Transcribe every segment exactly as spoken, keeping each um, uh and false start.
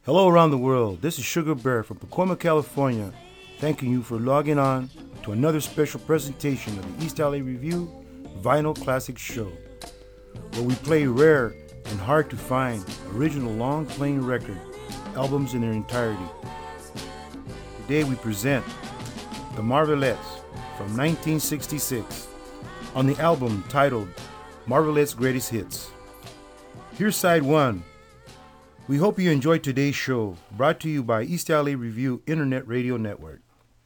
Hello around the world, this is Sugar Bear from Pacoima, California, thanking you for logging on to another special presentation of the East L A Review Vinyl Classics Show, where we play rare and hard to find original long playing record albums in their entirety. Today we present The Marvelettes from nineteen sixty-six on the album titled Marvelettes Greatest Hits. Here's side one. We hope you enjoyed today's show, brought to you by East L A Review Internet Radio Network.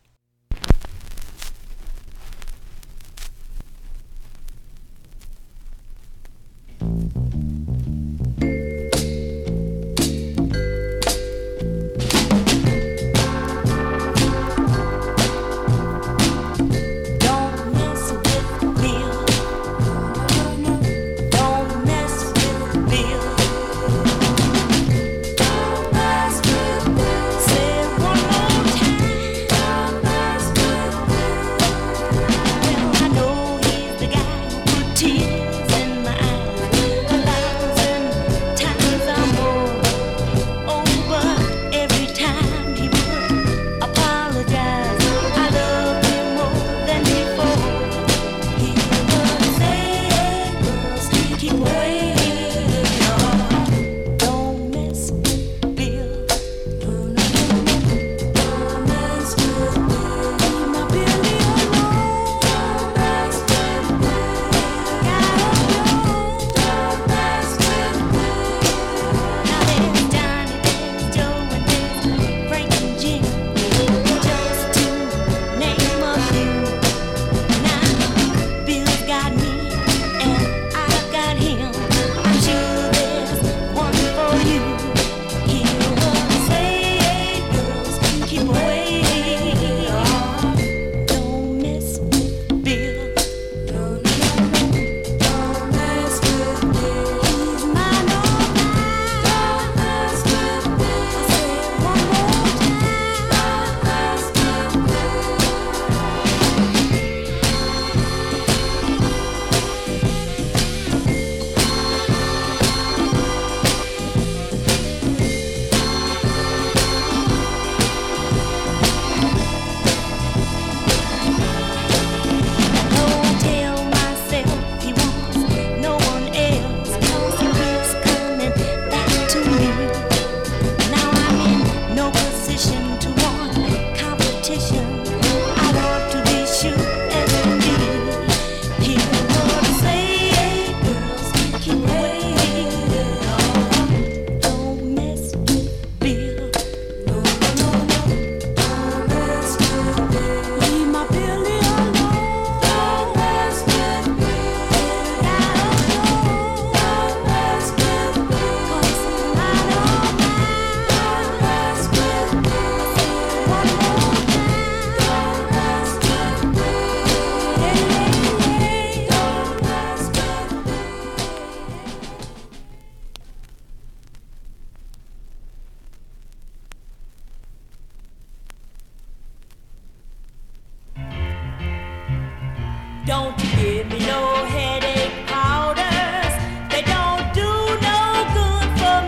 Don't you give me no headache powders. They don't do no good for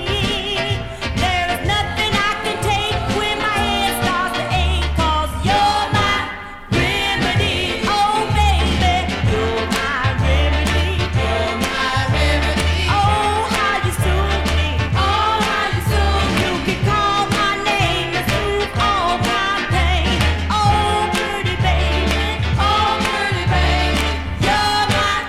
me. There is nothing I can take when my head starts to ache, 'cause you're my remedy. Oh baby, you're my remedy. You're my remedy. Oh how you soothe me. Oh how you soothe me. You can call my name and soothe all my pain. Oh pretty baby. Oh pretty baby. You're my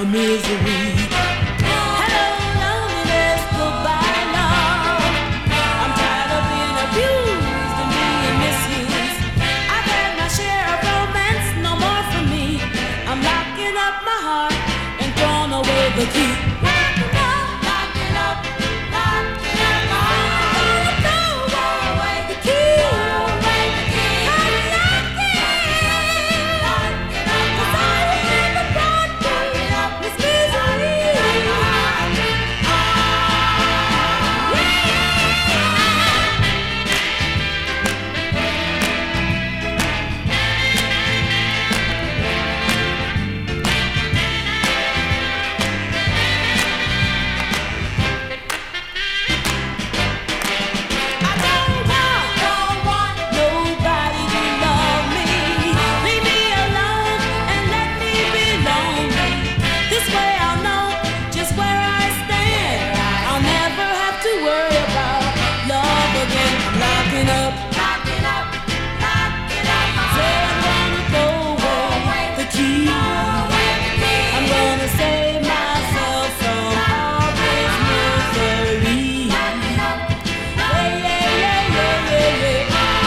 my misery. Hello, loneliness, goodbye, love. I'm tired of being abused and being misused. I've had my share of romance, no more for me. I'm locking up my heart and throwing away the key. Locking up, locking up, locking up my heart. Throw away the key. Throw away the key. I'm locking, locking up my heart. 'Cause I remember locking up this misery. I don't want, don't want nobody to love me. Leave me alone and let me be lonely. This way I'll know just where I stand. I'll never have to worry about love again. I'm locking up, locking up, locking up my heart. Say I'm gonna throw away the key. I'm gonna save myself from all this misery. Yeah, yeah, yeah, yeah, yeah, yeah.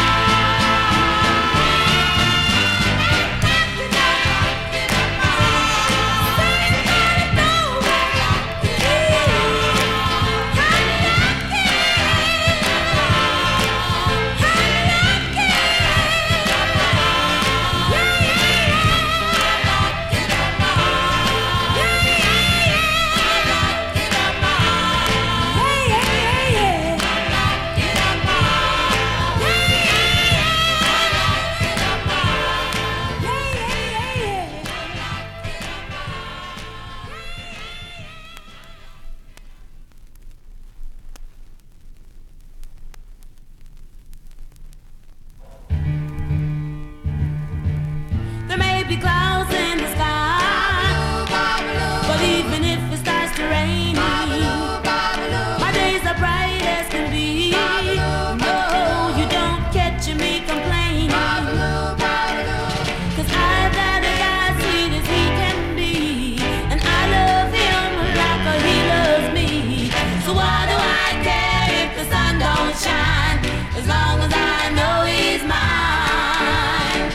There may be clouds in the sky, but even if it starts to rain, my days are bright as can be. No, you don't catch me complaining, 'cause I've got a guy sweet as he can be, and I love him like he loves me. So why do I care if the sun don't shine, as long as I know he's mine?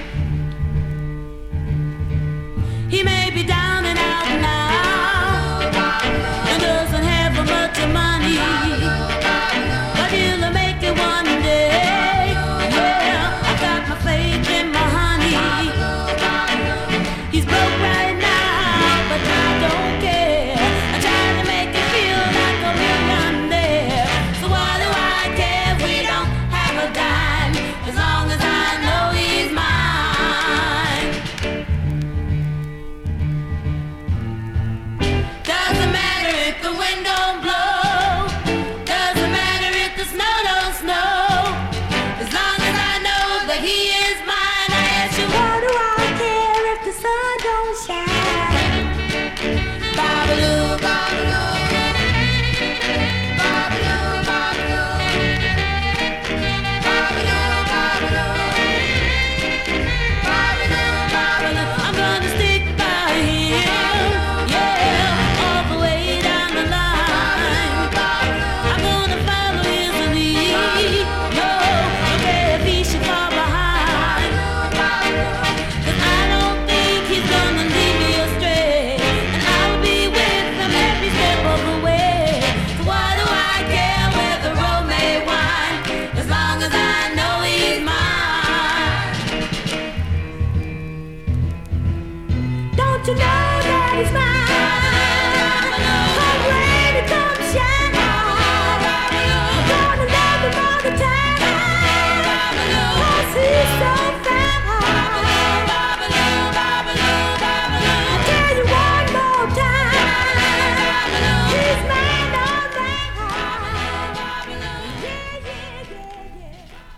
He may be down and out now and doesn't have much money, but he'll make it one day. Yeah, I got my faith in my honey. He's broke right now, but I don't care. I try to make it feel like a millionaire. So why do I care if we don't have a dime, as long as I know he's mine? Doesn't matter if the wind don't blow, doesn't matter if the snow don't snow, as long as I know that he is mine. I ask you, why do I care if the sun don't shine? Babaloo, babaloo, babaloo, babaloo, babaloo, babaloo, babaloo, babaloo. I'm gonna stick by him, yeah, all the way down the line. I'm gonna follow his lead. No, okay, if he should fall behind, 'cause I don't think he's gonna lead me astray, and I'll be with him every step of the way. So why do I care where the road may wind, as long as I know he's mine? Don't you know that he's mine? Come rain or come shine, I'm gonna love him all the time, 'cause he's so fine. I'll tell you one more time, he's mine, all mine. Yeah, yeah, yeah, yeah.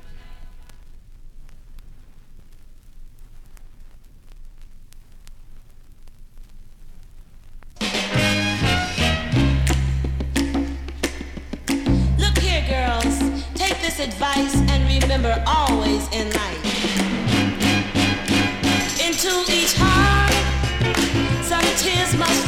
Look here, girls, take this advice and remember always in life. Into each heart, some tears must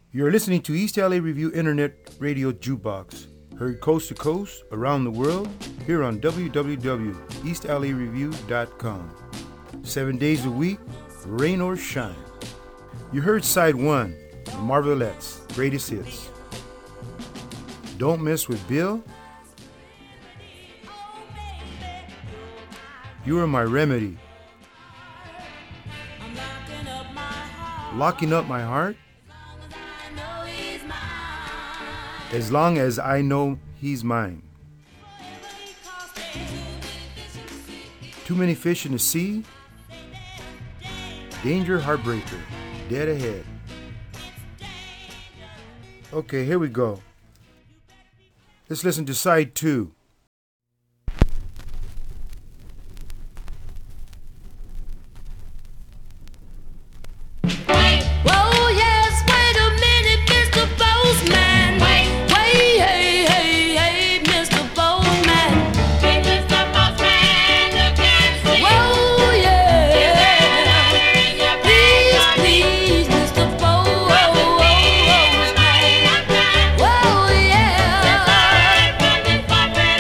You're listening to East L A Review Internet Radio Jukebox, heard coast to coast around the world here on w w w dot east l a review dot com. Seven days a week, rain or shine. You heard side one, the Marvelettes, greatest hits. Don't Mess with Bill. You Are My Remedy. Locking Up My Heart. As Long As I Know He's Mine. Too Many Fish in the Sea. Danger Heartbreaker. Dead Ahead. Okay, here we go. Let's listen to side two. Well, yeah.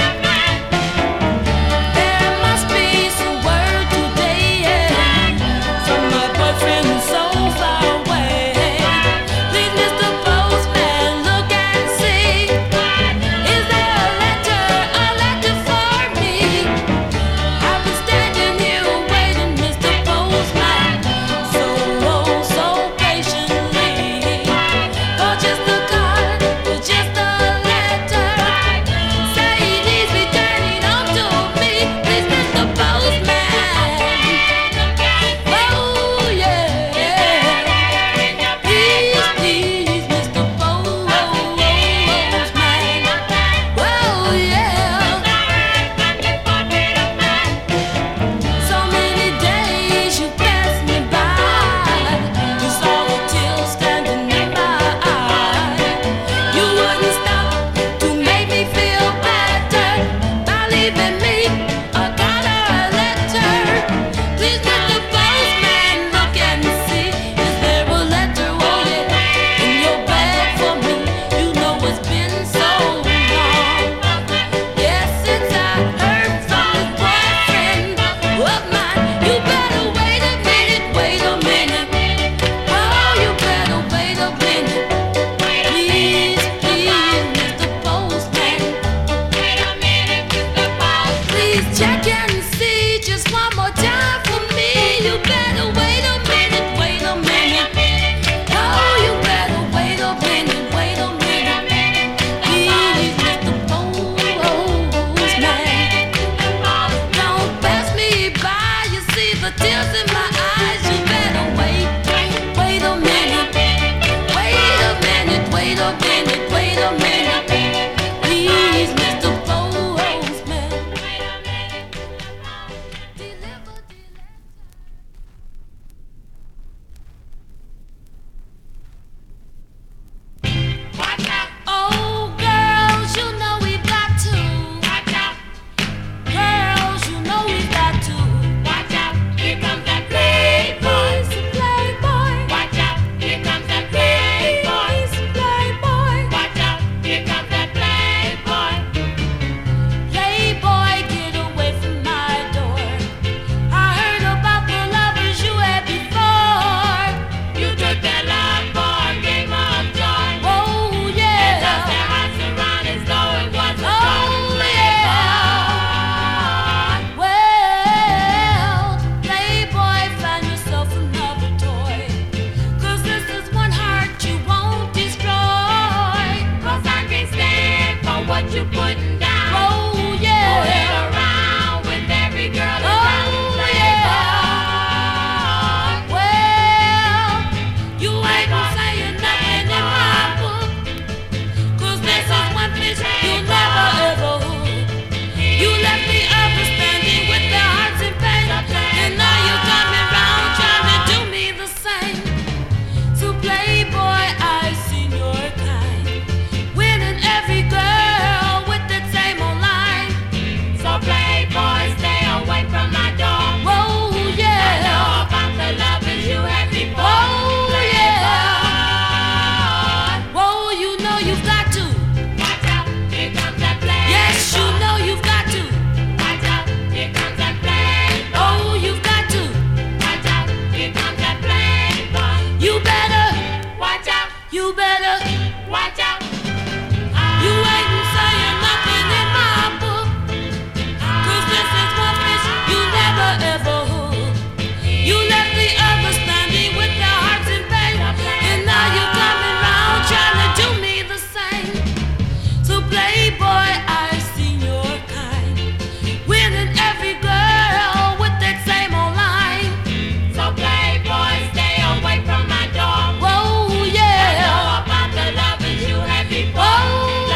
You better watch out. You ain't saying nothing in my book. 'Cause this is one fish you never ever hook. You left the others standing with their hearts in pain. And now you're coming round trying to do me the same. So playboy, I've seen your kind, winning every girl with that same old line. So playboy, stay away from my door. Whoa, yeah. I know about the lovers you had before. Whoa,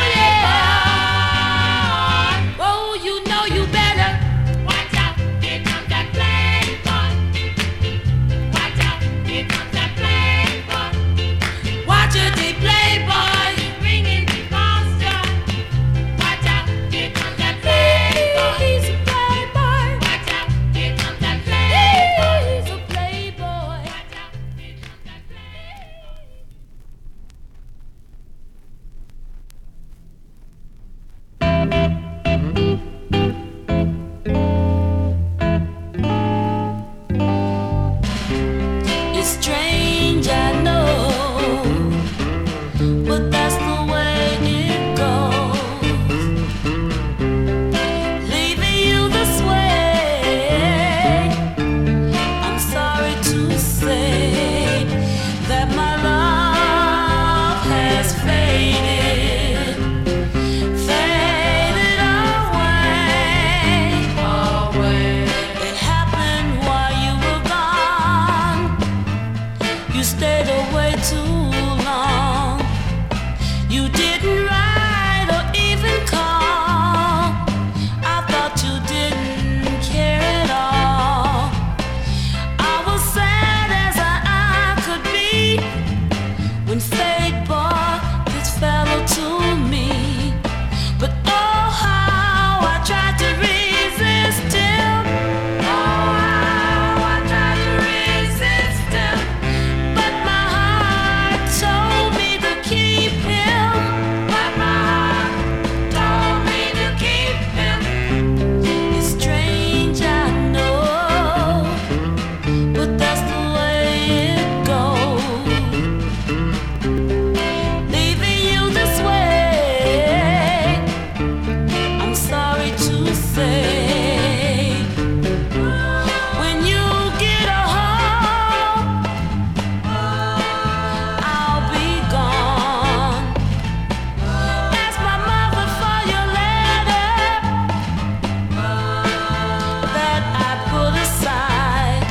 yeah. Whoa, you know you better watch out. Here comes that playboy. Watch out. Here comes that playboy. Watch your day, playboy. Ringing the monster. Watch out. Here comes that playboy. He's a playboy. Watch out. Here comes that playboy. He's a playboy. Watch out. Here comes that It's strange, I know, but that's the way it goes. Leaving you this way, I'm sorry to say that my love has faded, faded away, away. It happened while you were gone. You stayed away too long. You didn't write or even call. I thought you didn't care at all. I was sad as I, I could be when fate brought this fellow to me. But oh, how I tried to resist him. Oh, how I tried to resist him. But my heart told me to keep him. But my heart told me to keep him. It's strange, I know, but that's the way it goes. Leaving you this way, I'm sorry to say. When you get a home, I'll be gone. Ask my mother for your letter that I put aside.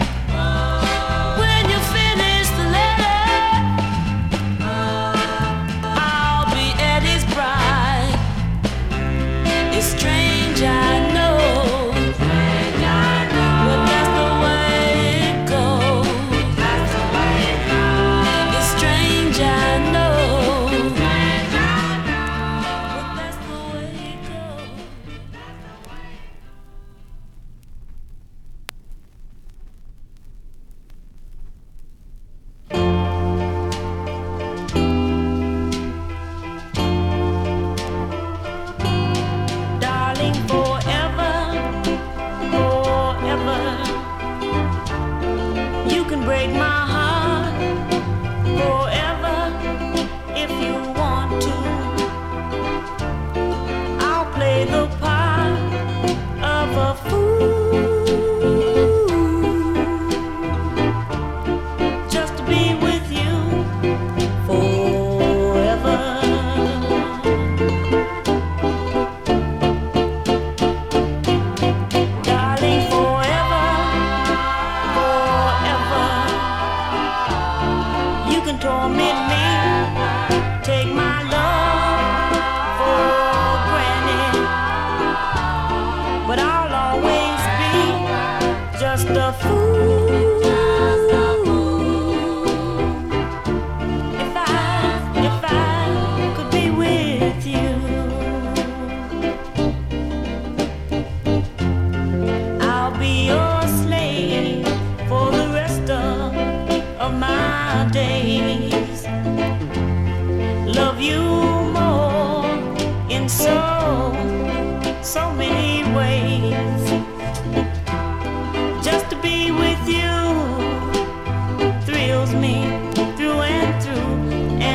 When you finish the letter, I'll be Eddie's bride. It's strange, I know, but that's the way it goes. It's strange, I know, but that's the way it goes. Darling, forever, forever, you can break my heart forever if you want to. I'll play the part of a fool just to be with you forever. Darling, forever, forever, you can torment me, take my love for granted, but I'll always be just a fool. If I, if I could be with you, I'll be your slave for the rest of, of my days. Love you more in so, so many ways. Just to be with you thrills me through and through.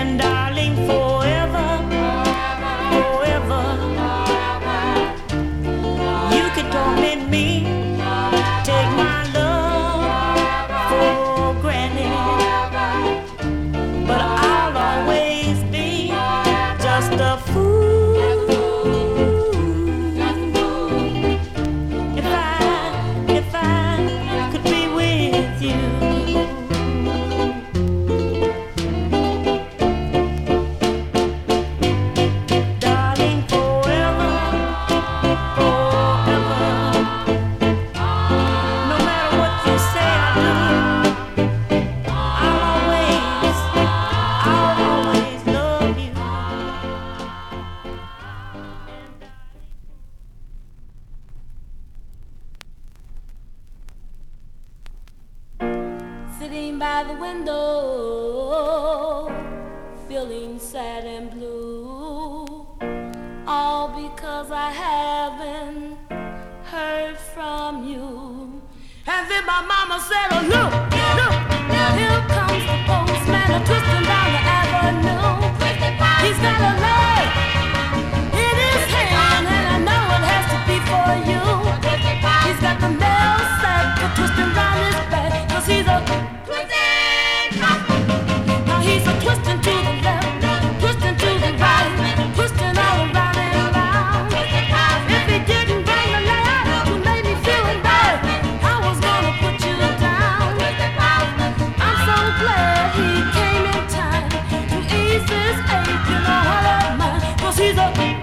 low, feeling sad and blue, all because I haven't heard from you. And then my mama said, oh look, look, here comes the postman a twisting down the avenue. He's got a leg in his hand, and I know it has to be for you. He's got the mail sack a twisting round his back, 'cause he's a twisting. Now he's a twisting to the left, twisting to the right, twisting all around and around. If he didn't bring the letter to make me feel bad, I was gonna put you down. I'm so glad he came in time to ease this ache in the heart of mine, 'cause he's a twisting.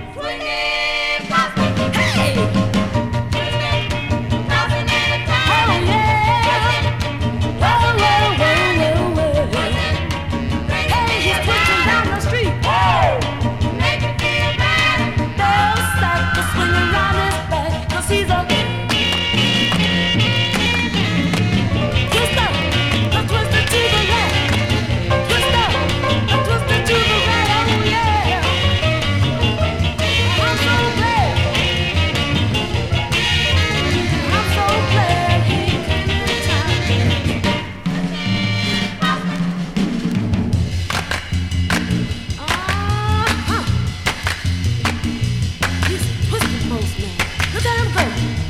Hey! Oh yeah! Oh well, well, well, well. Hey, he's twisting down the street. Make it feel bad. Bell sack is swinging round his back, 'cause he's a twister, a twister to the left, twister, a twister to the right. Oh yeah! I'm so glad, I'm so glad he came in time. Uh-huh. He's a twisted postman. Look at him go.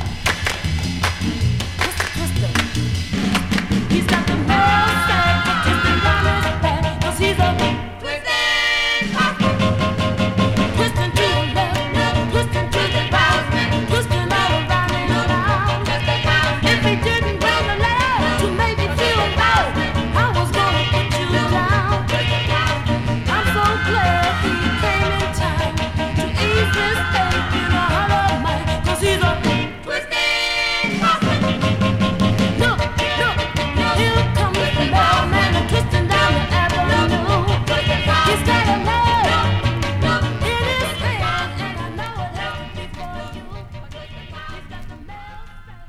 Twister, twister. He's got the mail sack a twisting round his back, 'cause he's a twisting, twisting to the left, twisting to the right, twisting all around and around. If he didn't bring the letter to make me feel bad, I was gonna put you down. I'm so glad he came in time to ease this ache in the heart of mine, 'cause he's a twisting. Look, look, here comes the mailman a twisting down the avenue. He's got a leg in his hand, and I know it has to be for you. He's got the mail sack.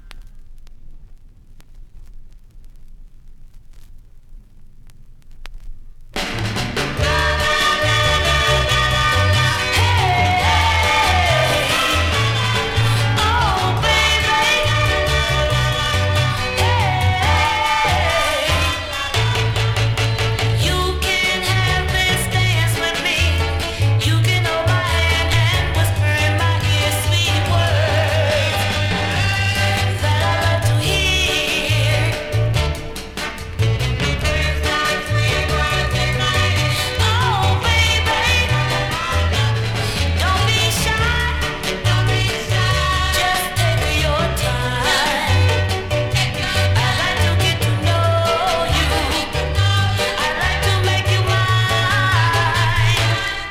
Oh baby, you can have this dance with me. You can hold my hand and whisper in my ear sweet words that I love to hear. Oh baby, don't be shy, don't be shy. Just take your time. I like to get to know you. I like to make you mine.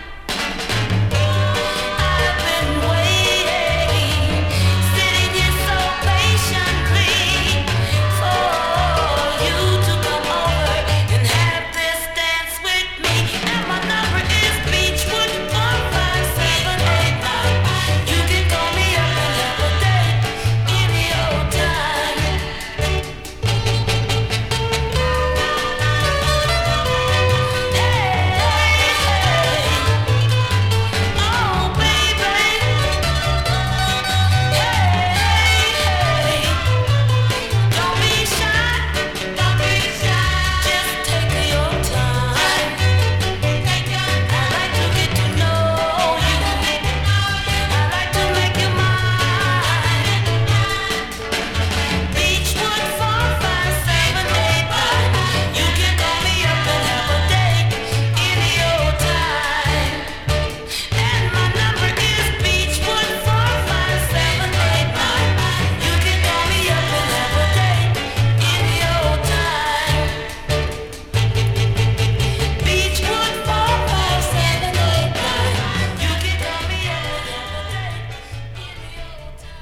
I've been waiting, sitting here so patiently for you to come over and have this dance with me. And my number is Beechwood four five seven eight nine. You can call me up and have a date any old time. Oh baby, don't be shy, don't be shy. Just take your time. I like to get to know you. I like to make you mine. Beechwood four five seven eight nine. You can call me up and have a date any old time. And my number is Beechwood four five seven eight nine. You can call me up and have a date any old time. Beechwood four five seven eight nine. You can call me up and have a date any old time.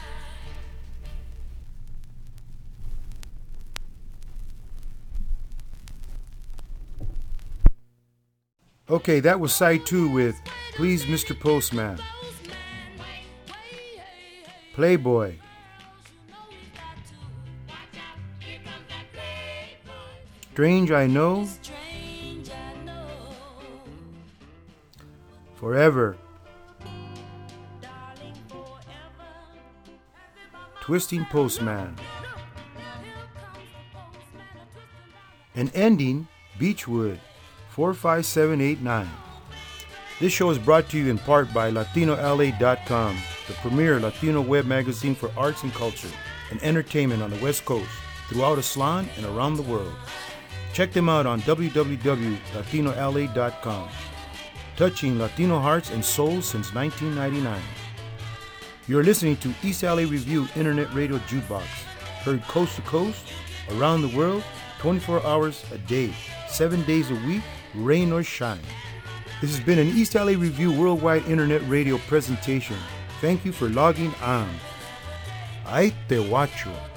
Okay, that was side two with Please Mister Postman. Playboy. Strange I Know, Forever, Twisting Postman, and ending, Beechwood, four five seven eight nine. This show is brought to you in part by Latino L A dot com, the premier Latino web magazine for arts and culture and entertainment on the West Coast, throughout Aslan and around the world. Check them out on w w w dot latino l a dot com. Touching Latino hearts and souls since nineteen ninety-nine. You're listening to East L A Review Internet Radio Jukebox, heard coast to coast, around the world, twenty-four hours a day, seven days a week, rain or shine. This has been an East L A Review Worldwide Internet Radio presentation. Thank you for logging on. Ahí te guacho.